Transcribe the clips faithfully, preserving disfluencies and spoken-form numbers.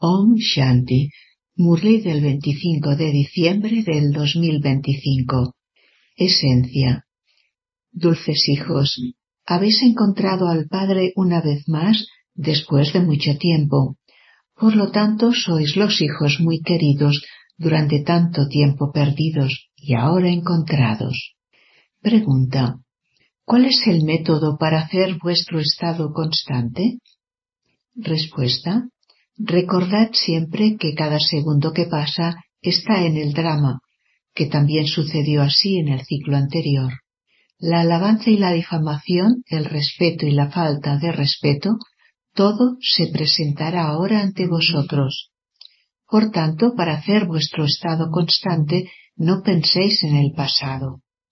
Om Shanti, Murli del veinticinco de diciembre del dos mil veinticinco. Esencia. Dulces hijos, habéis encontrado al Padre una vez más después de mucho tiempo. Por lo tanto, sois los hijos muy queridos durante tanto tiempo perdidos y ahora encontrados. Pregunta: ¿cuál es el método para hacer vuestro estado constante? Respuesta: recordad siempre que cada segundo que pasa está en el drama, que también sucedió así en el ciclo anterior. La alabanza y la difamación, el respeto y la falta de respeto, todo se presentará ahora ante vosotros. Por tanto, para hacer vuestro estado constante, no penséis en el pasado.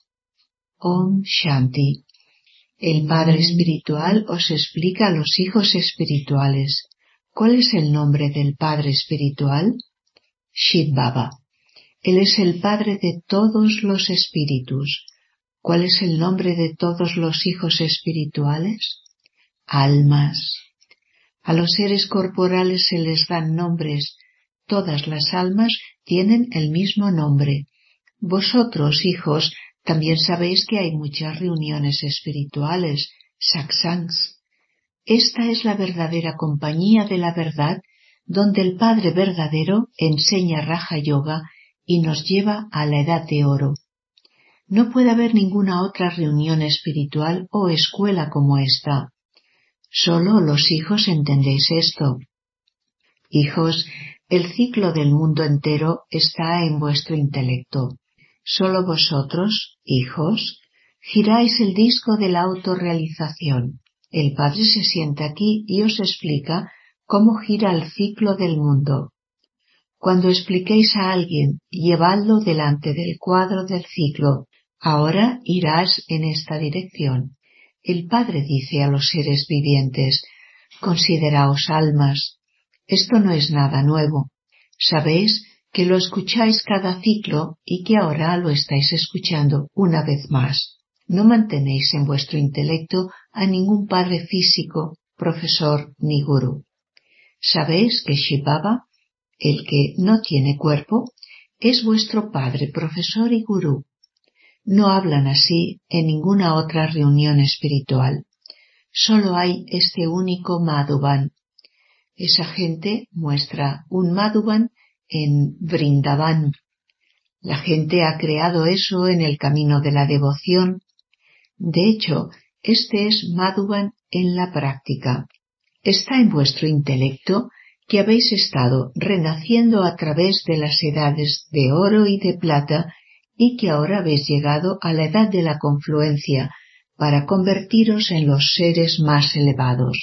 Om Shanti. El Padre Espiritual os explica a los hijos espirituales. ¿Cuál es el nombre del Padre Espiritual? Shiv Baba. Él es el Padre de todos los espíritus. ¿Cuál es el nombre de todos los hijos espirituales? Almas. A los seres corporales se les dan nombres. Todas las almas tienen el mismo nombre. Vosotros, hijos, también sabéis que hay muchas reuniones espirituales, satsangs. Esta es la verdadera compañía de la verdad, donde el Padre verdadero enseña Raja Yoga y nos lleva a la edad de oro. No puede haber ninguna otra reunión espiritual o escuela como esta. Solo los hijos entendéis esto. Hijos, el ciclo del mundo entero está en vuestro intelecto. Solo vosotros, hijos, giráis el disco de la autorrealización. El Padre se sienta aquí y os explica cómo gira el ciclo del mundo. Cuando expliquéis a alguien, llevadlo delante del cuadro del ciclo. Ahora irás en esta dirección. El Padre dice a los seres vivientes: consideraos almas. Esto no es nada nuevo. Sabéis que lo escucháis cada ciclo y que ahora lo estáis escuchando una vez más. No mantenéis en vuestro intelecto a ningún padre físico, profesor ni gurú. Sabéis que Shiv Baba, el que no tiene cuerpo, es vuestro padre, profesor y gurú. No hablan así en ninguna otra reunión espiritual. Solo hay este único Madhuban. Esa gente muestra un Madhuban en Vrindavan. La gente ha creado eso en el camino de la devoción. De hecho, este es Madhuban en la práctica. Está en vuestro intelecto que habéis estado renaciendo a través de las edades de oro y de plata y que ahora habéis llegado a la edad de la confluencia para convertiros en los seres más elevados.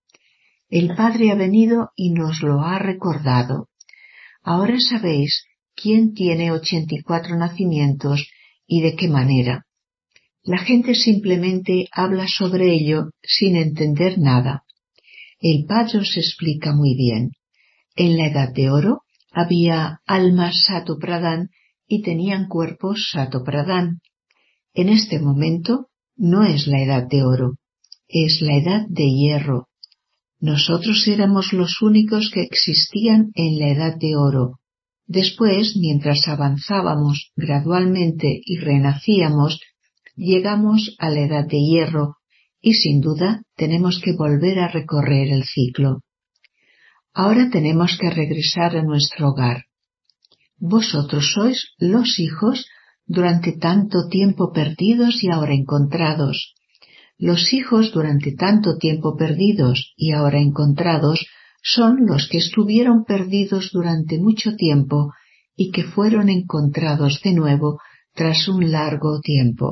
El Padre ha venido y nos lo ha recordado. Ahora sabéis quién tiene ochenta y cuatro nacimientos y de qué manera. La gente simplemente habla sobre ello sin entender nada. El Padre os explica muy bien. En la Edad de Oro había almas Sato Pradhan y tenían cuerpos Sato Pradhan. En este momento no es la Edad de Oro, es la Edad de Hierro. Nosotros éramos los únicos que existían en la Edad de Oro. Después, mientras avanzábamos gradualmente y renacíamos, llegamos a la Edad de Hierro y sin duda tenemos que volver a recorrer el ciclo. Ahora tenemos que regresar a nuestro hogar. Vosotros sois los hijos durante tanto tiempo perdidos y ahora encontrados. Los hijos durante tanto tiempo perdidos y ahora encontrados son los que estuvieron perdidos durante mucho tiempo y que fueron encontrados de nuevo tras un largo tiempo.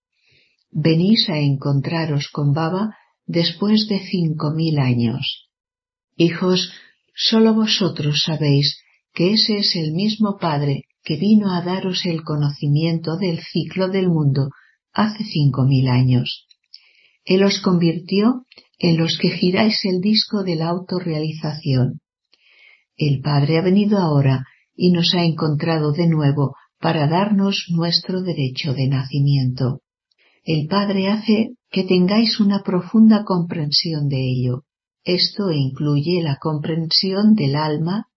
Venís a encontraros con Baba después de cinco mil años. Hijos, solo vosotros sabéis que ese es el mismo Padre que vino a daros el conocimiento del ciclo del mundo hace cinco mil años. Él os convirtió en los que giráis el disco de la autorrealización. El Padre ha venido ahora y nos ha encontrado de nuevo para darnos nuestro derecho de nacimiento. El Padre hace que tengáis una profunda comprensión de ello. Esto incluye la comprensión del alma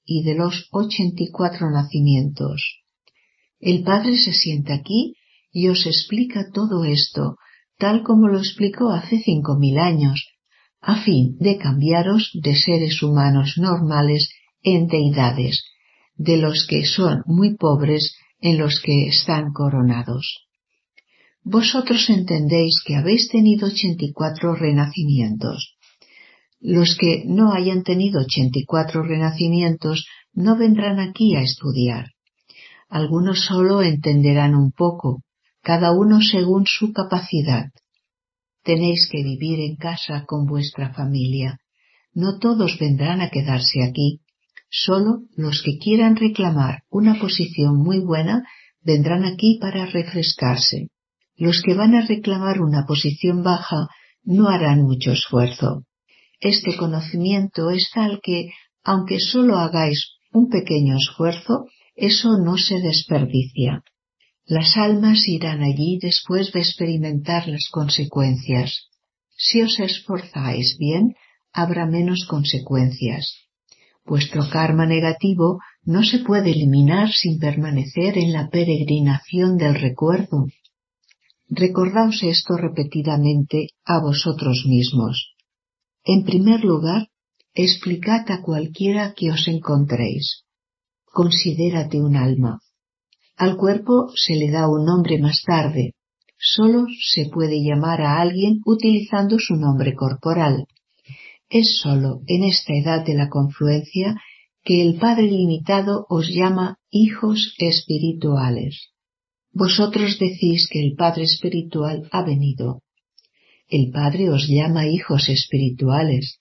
y de los ochenta y cuatro nacimientos. El Padre se sienta aquí y os explica todo esto, tal como lo explicó hace cinco mil años, a fin de cambiaros de seres humanos normales en deidades, de los que son muy pobres en los que están coronados. Vosotros entendéis que habéis tenido ochenta y cuatro renacimientos. Los que no hayan tenido ochenta y cuatro renacimientos no vendrán aquí a estudiar. Algunos solo entenderán un poco, cada uno según su capacidad. Tenéis que vivir en casa con vuestra familia. No todos vendrán a quedarse aquí. Solo los que quieran reclamar una posición muy buena vendrán aquí para refrescarse. Los que van a reclamar una posición baja no harán mucho esfuerzo. Este conocimiento es tal que, aunque solo hagáis un pequeño esfuerzo, eso no se desperdicia. Las almas irán allí después de experimentar las consecuencias. Si os esforzáis bien, habrá menos consecuencias. Vuestro karma negativo no se puede eliminar sin permanecer en la peregrinación del recuerdo. Recordaos esto repetidamente a vosotros mismos. En primer lugar, explicad a cualquiera que os encontréis. Considérate un alma. Al cuerpo se le da un nombre más tarde. Solo se puede llamar a alguien utilizando su nombre corporal. Es solo en esta edad de la confluencia que el Padre Ilimitado os llama hijos espirituales. Vosotros decís que el Padre Espiritual ha venido. El Padre os llama hijos espirituales.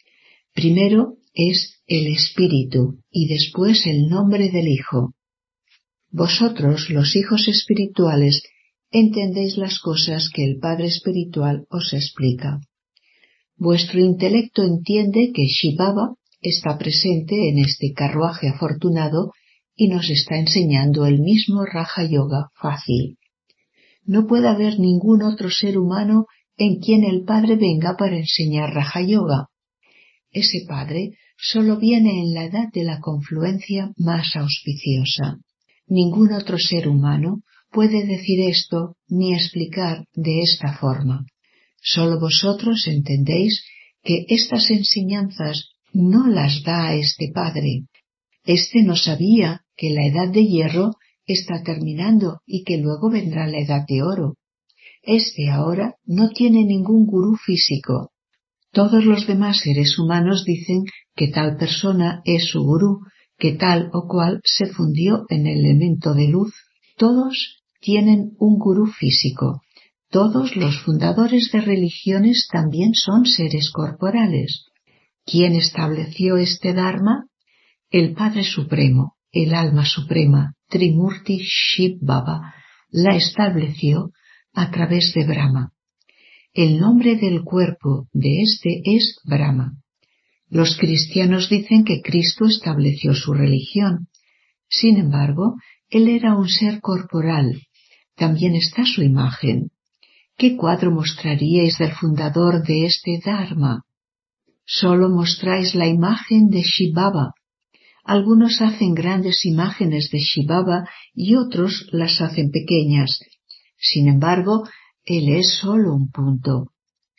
Primero es el Espíritu y después el nombre del Hijo. Vosotros, los hijos espirituales, entendéis las cosas que el Padre Espiritual os explica. Vuestro intelecto entiende que Shiv Baba está presente en este carruaje afortunado y nos está enseñando el mismo Raja Yoga fácil. No puede haber ningún otro ser humano en quien el Padre venga para enseñar Raja Yoga. Ese Padre solo viene en la edad de la confluencia más auspiciosa. Ningún otro ser humano puede decir esto ni explicar de esta forma. Solo vosotros entendéis que estas enseñanzas no las da este Padre. Este no sabía que la edad de hierro está terminando y que luego vendrá la edad de oro. Este ahora no tiene ningún gurú físico. Todos los demás seres humanos dicen que tal persona es su gurú, que tal o cual se fundió en el elemento de luz. Todos tienen un gurú físico. Todos los fundadores de religiones también son seres corporales. ¿Quién estableció este Dharma? El Padre Supremo, el Alma Suprema, Trimurti Shiv Baba, la estableció a través de Brahma. El nombre del cuerpo de este es Brahma. Los cristianos dicen que Cristo estableció su religión. Sin embargo, él era un ser corporal. También está su imagen. ¿Qué cuadro mostraríais del fundador de este Dharma? Solo mostráis la imagen de Shiv Baba. Algunos hacen grandes imágenes de Shiv Baba y otros las hacen pequeñas. Sin embargo, él es solo un punto.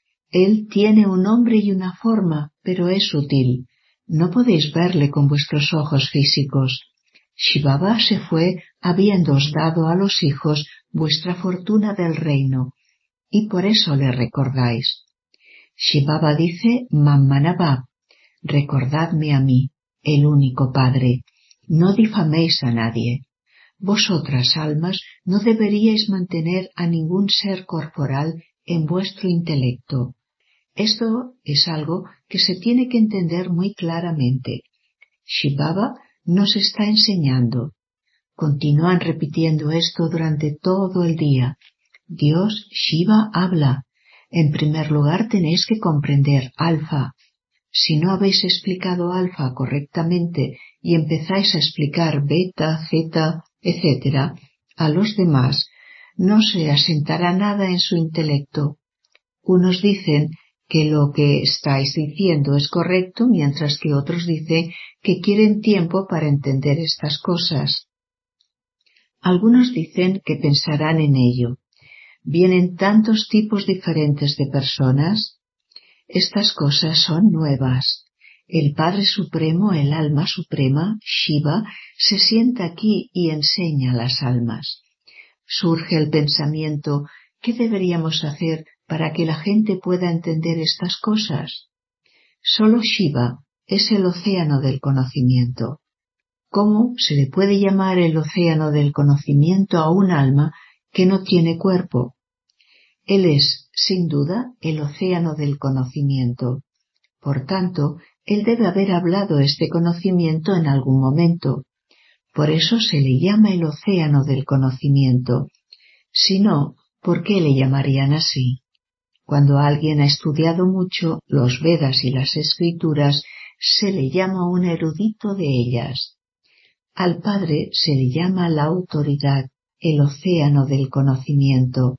Él tiene un nombre y una forma, pero es sutil. No podéis verle con vuestros ojos físicos. Shiv Baba se fue habiéndoos dado a los hijos vuestra fortuna del reino, y por eso le recordáis. Shiv Baba dice Mammanabha, recordadme a mí, el único Padre, no difaméis a nadie. Vosotras, almas, no deberíais mantener a ningún ser corporal en vuestro intelecto. Esto es algo que se tiene que entender muy claramente. Shiv Baba nos está enseñando. Continúan repitiendo esto durante todo el día. Dios, Shiva, habla. En primer lugar tenéis que comprender alfa. Si no habéis explicado alfa correctamente y empezáis a explicar beta, zeta, etcétera, a los demás, no se asentará nada en su intelecto. Unos dicen que lo que estáis diciendo es correcto, mientras que otros dicen que quieren tiempo para entender estas cosas. Algunos dicen que pensarán en ello. ¿Vienen tantos tipos diferentes de personas? Estas cosas son nuevas. El Padre Supremo, el Alma Suprema, Shiva, se sienta aquí y enseña a las almas. Surge el pensamiento, ¿qué deberíamos hacer para que la gente pueda entender estas cosas? Solo Shiva es el océano del conocimiento. ¿Cómo se le puede llamar el océano del conocimiento a un alma que no tiene cuerpo? Él es, sin duda, el océano del conocimiento. Por tanto, él debe haber hablado este conocimiento en algún momento. Por eso se le llama el océano del conocimiento. Si no, ¿por qué le llamarían así? Cuando alguien ha estudiado mucho los Vedas y las Escrituras, se le llama un erudito de ellas. Al Padre se le llama la autoridad, el océano del conocimiento.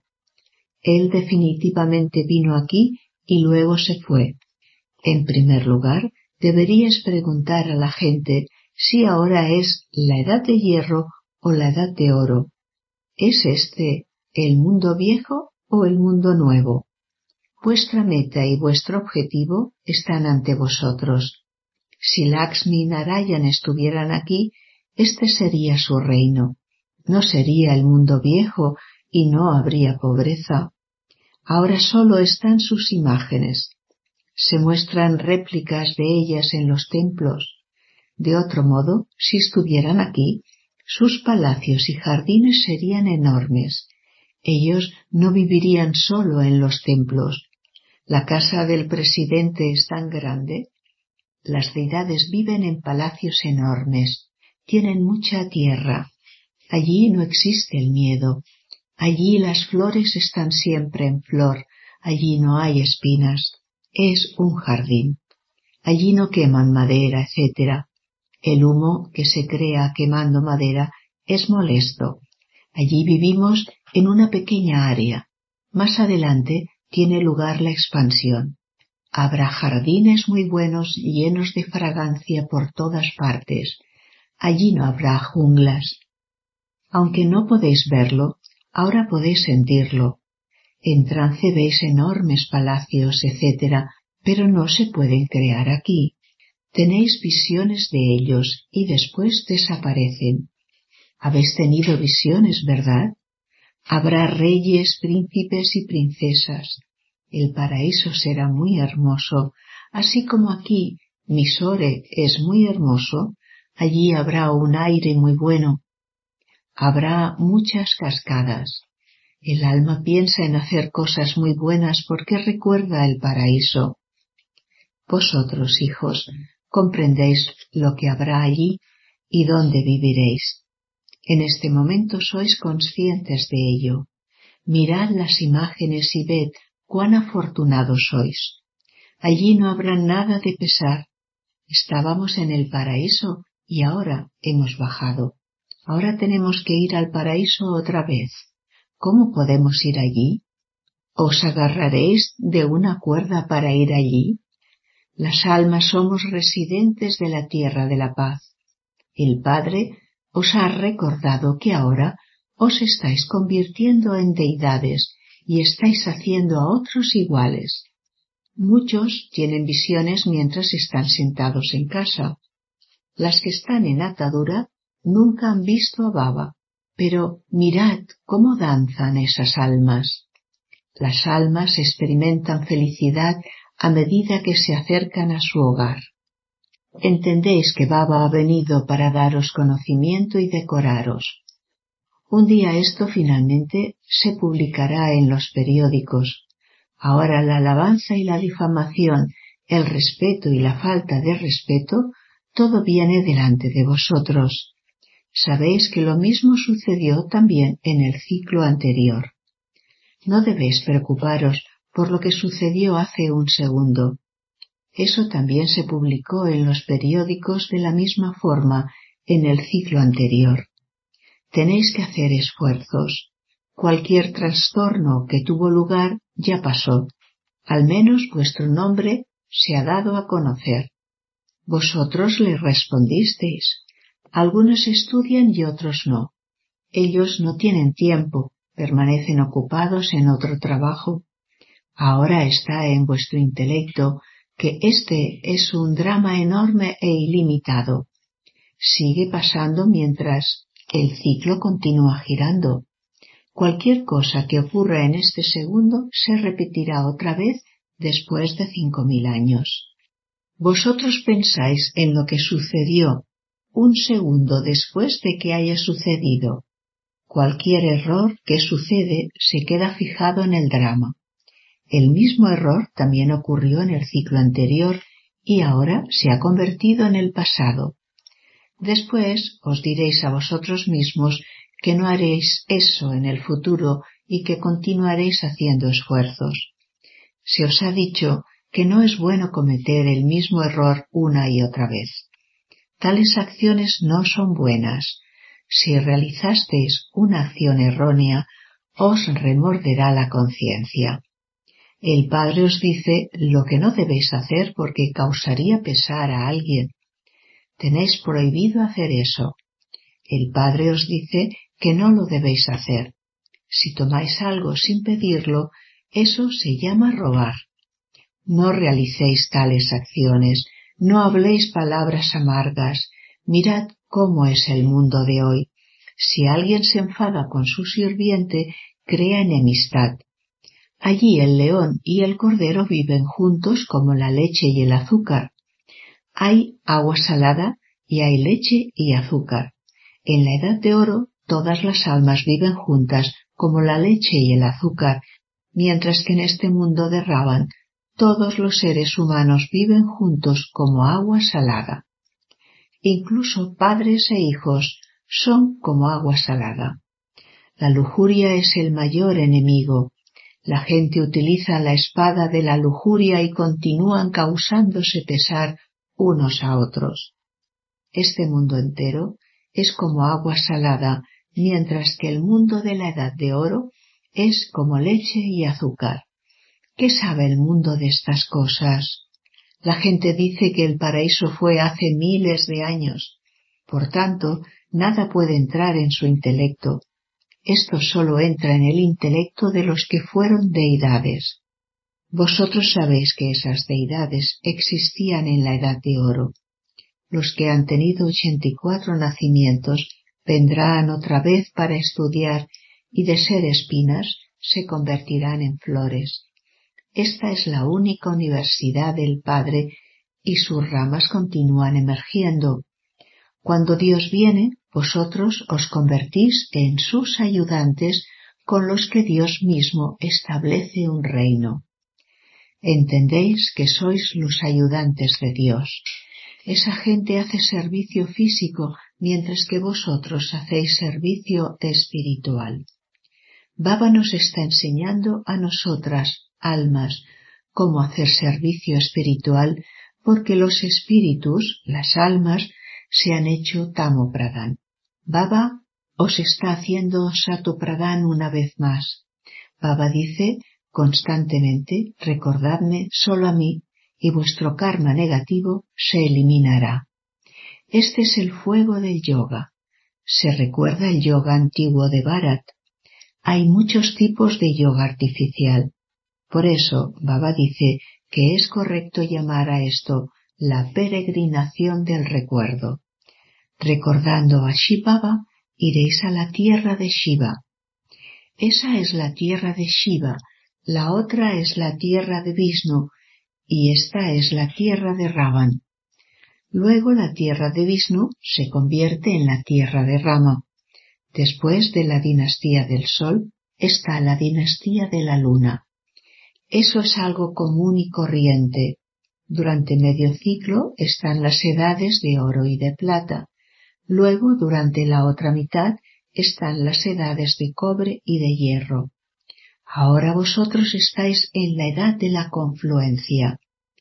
Él definitivamente vino aquí y luego se fue. En primer lugar, deberías preguntar a la gente si ahora es la edad de hierro o la edad de oro. ¿Es este el mundo viejo o el mundo nuevo? Vuestra meta y vuestro objetivo están ante vosotros. Si Lakshmi y Narayan estuvieran aquí, este sería su reino. No sería el mundo viejo y no habría pobreza. Ahora solo están sus imágenes. Se muestran réplicas de ellas en los templos. De otro modo, si estuvieran aquí, sus palacios y jardines serían enormes. Ellos no vivirían solo en los templos. La casa del presidente es tan grande. Las deidades viven en palacios enormes. Tienen mucha tierra. Allí no existe el miedo. Allí las flores están siempre en flor. Allí no hay espinas. Es un jardín. Allí no queman madera, etcétera. El humo que se crea quemando madera es molesto. Allí vivimos en una pequeña área. Más adelante tiene lugar la expansión. Habrá jardines muy buenos llenos de fragancia por todas partes. Allí no habrá junglas. Aunque no podéis verlo, ahora podéis sentirlo. En trance veis enormes palacios, etcétera, pero no se pueden crear aquí. Tenéis visiones de ellos y después desaparecen. Habéis tenido visiones, ¿verdad? Habrá reyes, príncipes y princesas. El paraíso será muy hermoso, así como aquí Mysore es muy hermoso, allí habrá un aire muy bueno. Habrá muchas cascadas. El alma piensa en hacer cosas muy buenas porque recuerda el paraíso. Vosotros, hijos, comprendéis lo que habrá allí y dónde viviréis. En este momento sois conscientes de ello. Mirad las imágenes y ved cuán afortunados sois. Allí no habrá nada de pesar. Estábamos en el paraíso y ahora hemos bajado. Ahora tenemos que ir al paraíso otra vez. ¿Cómo podemos ir allí? ¿Os agarraréis de una cuerda para ir allí? Las almas somos residentes de la tierra de la paz. El Padre os ha recordado que ahora os estáis convirtiendo en deidades y estáis haciendo a otros iguales. Muchos tienen visiones mientras están sentados en casa. Las que están en atadura nunca han visto a Baba, pero mirad cómo danzan esas almas. Las almas experimentan felicidad a medida que se acercan a su hogar. Entendéis que Baba ha venido para daros conocimiento y decoraros. Un día esto finalmente se publicará en los periódicos. Ahora la alabanza y la difamación, el respeto y la falta de respeto, todo viene delante de vosotros. Sabéis que lo mismo sucedió también en el ciclo anterior. No debéis preocuparos por lo que sucedió hace un segundo. Eso también se publicó en los periódicos de la misma forma en el ciclo anterior. Tenéis que hacer esfuerzos. Cualquier trastorno que tuvo lugar ya pasó. Al menos vuestro nombre se ha dado a conocer. Vosotros le respondisteis. Algunos estudian y otros no. Ellos no tienen tiempo, permanecen ocupados en otro trabajo. Ahora está en vuestro intelecto que este es un drama enorme e ilimitado. Sigue pasando mientras el ciclo continúa girando. Cualquier cosa que ocurra en este segundo se repetirá otra vez después de cinco mil años. Vosotros pensáis en lo que sucedió un segundo después de que haya sucedido. Cualquier error que sucede se queda fijado en el drama. El mismo error también ocurrió en el ciclo anterior y ahora se ha convertido en el pasado. Después os diréis a vosotros mismos que no haréis eso en el futuro y que continuaréis haciendo esfuerzos. Se os ha dicho que no es bueno cometer el mismo error una y otra vez. Tales acciones no son buenas. Si realizasteis una acción errónea, os remorderá la conciencia. El Padre os dice lo que no debéis hacer porque causaría pesar a alguien. Tenéis prohibido hacer eso. El Padre os dice que no lo debéis hacer. Si tomáis algo sin pedirlo, eso se llama robar. No realicéis tales acciones, no habléis palabras amargas. Mirad cómo es el mundo de hoy. Si alguien se enfada con su sirviente, crea enemistad. Allí el león y el cordero viven juntos como la leche y el azúcar. Hay agua salada y hay leche y azúcar. En la edad de oro, todas las almas viven juntas como la leche y el azúcar, mientras que en este mundo de Ravan, todos los seres humanos viven juntos como agua salada. Incluso padres e hijos son como agua salada. La lujuria es el mayor enemigo. La gente utiliza la espada de la lujuria y continúan causándose pesar unos a otros. Este mundo entero es como agua salada, mientras que el mundo de la edad de oro es como leche y azúcar. ¿Qué sabe el mundo de estas cosas? La gente dice que el paraíso fue hace miles de años. Por tanto, nada puede entrar en su intelecto. Esto solo entra en el intelecto de los que fueron deidades. Vosotros sabéis que esas deidades existían en la edad de oro. Los que han tenido ochenta y cuatro nacimientos vendrán otra vez para estudiar y de ser espinas se convertirán en flores. Esta es la única universidad del Padre y sus ramas continúan emergiendo. Cuando Dios viene, vosotros os convertís en sus ayudantes con los que Dios mismo establece un reino. Entendéis que sois los ayudantes de Dios. Esa gente hace servicio físico mientras que vosotros hacéis servicio espiritual. Baba nos está enseñando a nosotras, almas, cómo hacer servicio espiritual porque los espíritus, las almas, se han hecho Tamo Pradhan. Baba os está haciendo Sato Pradhan una vez más. Baba dice constantemente, recordadme solo a mí y vuestro karma negativo se eliminará. Este es el fuego del yoga. Se recuerda el yoga antiguo de Bharat. Hay muchos tipos de yoga artificial. Por eso, Baba dice que es correcto llamar a esto la peregrinación del recuerdo. Recordando a Shiva Baba, iréis a la tierra de Shiva. Esa es la tierra de Shiva, la otra es la tierra de Vishnu, y esta es la tierra de Ravan. Luego la tierra de Vishnu se convierte en la tierra de Rama. Después de la dinastía del Sol está la dinastía de la Luna. Eso es algo común y corriente. Durante medio ciclo están las edades de oro y de plata. Luego, durante la otra mitad, están las edades de cobre y de hierro. Ahora vosotros estáis en la edad de la confluencia.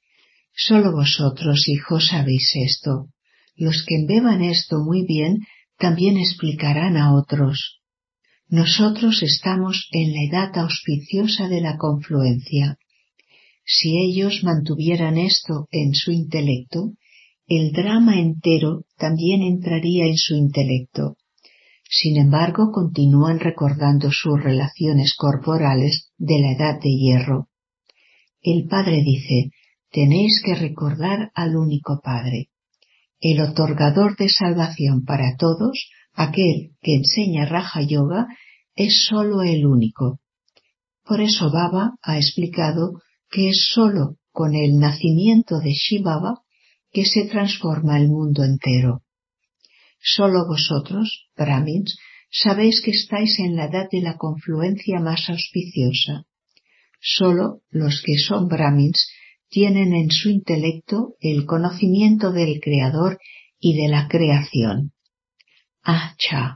Solo vosotros, hijos, sabéis esto. Los que embeban esto muy bien también explicarán a otros. Nosotros estamos en la edad auspiciosa de la confluencia. Si ellos mantuvieran esto en su intelecto, el drama entero también entraría en su intelecto. Sin embargo, continúan recordando sus relaciones corporales de la edad de hierro. El Padre dice, tenéis que recordar al único Padre. El otorgador de salvación para todos, aquel que enseña Raja Yoga, es sólo el único. Por eso Baba ha explicado que es sólo con el nacimiento de Shiv Baba que se transforma el mundo entero. Sólo vosotros, Brahmins, sabéis que estáis en la edad de la confluencia más auspiciosa. Sólo los que son Brahmins tienen en su intelecto el conocimiento del Creador y de la creación. Acha.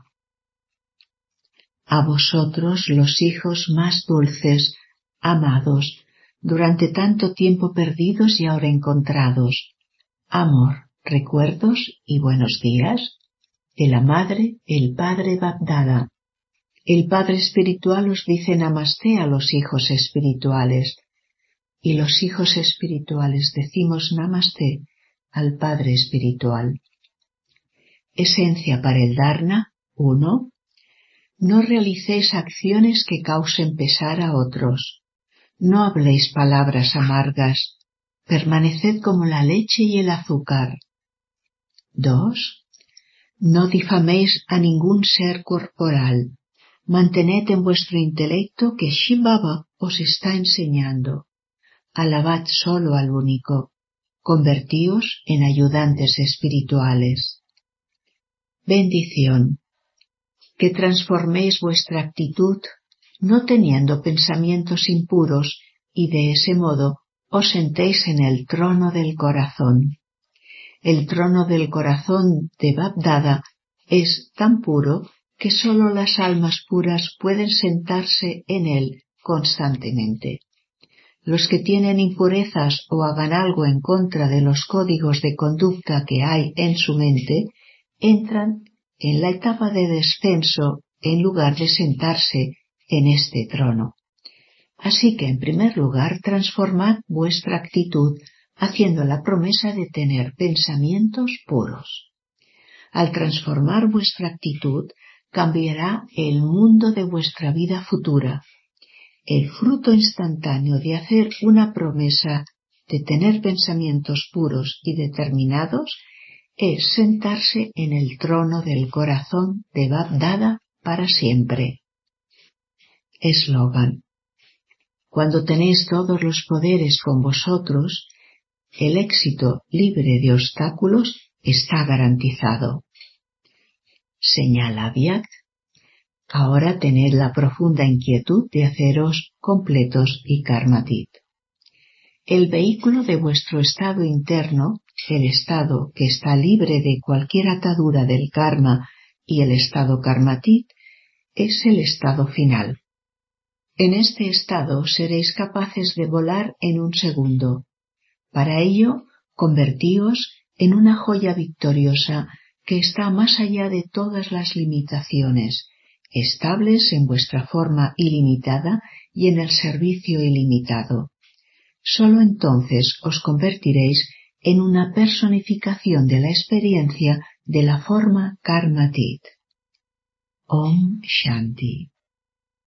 A vosotros, los hijos más dulces, amados, durante tanto tiempo perdidos y ahora encontrados. Amor, recuerdos y buenos días. De la Madre, el Padre Bapdada. El Padre Espiritual os dice Namasté a los hijos espirituales, y los hijos espirituales decimos Namasté al Padre Espiritual. Esencia para el Dharna, uno. No realicéis acciones que causen pesar a otros. No habléis palabras amargas. Permaneced como la leche y el azúcar. dos. No difaméis a ningún ser corporal. Mantened en vuestro intelecto que Shiv Baba os está enseñando. Alabad solo al único. Convertíos en ayudantes espirituales. Bendición. Que transforméis vuestra actitud, no teniendo pensamientos impuros, y de ese modo os sentéis en el trono del corazón. El trono del corazón de Bapdada es tan puro que sólo las almas puras pueden sentarse en él constantemente. Los que tienen impurezas o hagan algo en contra de los códigos de conducta que hay en su mente, entran en la etapa de descenso en lugar de sentarse en este trono. Así que, en primer lugar, transformad vuestra actitud haciendo la promesa de tener pensamientos puros. Al transformar vuestra actitud, cambiará el mundo de vuestra vida futura. El fruto instantáneo de hacer una promesa de tener pensamientos puros y determinados es sentarse en el trono del corazón de Bapdada para siempre. Eslogan. Cuando tenéis todos los poderes con vosotros, el éxito libre de obstáculos está garantizado. Señala Vyakt. Ahora tened la profunda inquietud de haceros completos y karmatit. El vehículo de vuestro estado interno, el estado que está libre de cualquier atadura del karma y el estado karmatit, es el estado final. En este estado seréis capaces de volar en un segundo. Para ello, convertíos en una joya victoriosa que está más allá de todas las limitaciones, estables en vuestra forma ilimitada y en el servicio ilimitado. Sólo entonces os convertiréis en una personificación de la experiencia de la forma Karmatit. Om Shanti.